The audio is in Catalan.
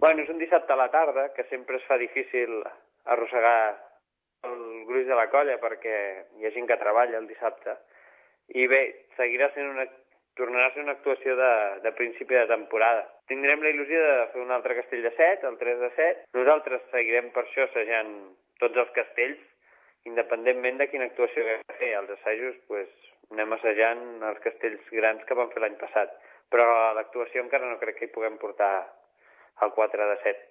Bueno, és un dissabte a la tarda, que sempre es fa difícil arrossegar el gruix de la colla perquè hi ha gent que treballa el dissabte. I bé, tornarà a ser una actuació de principi de temporada. Tindrem la il·lusió de fer un altre castell de 7, el 3 de 7. Nosaltres seguirem per això assajant tots els castells, independentment de quina actuació que fer. Els assajos, anem assajant els castells grans que vam fer l'any passat. Però l'actuació encara no crec que hi puguem portar el 4 de 7.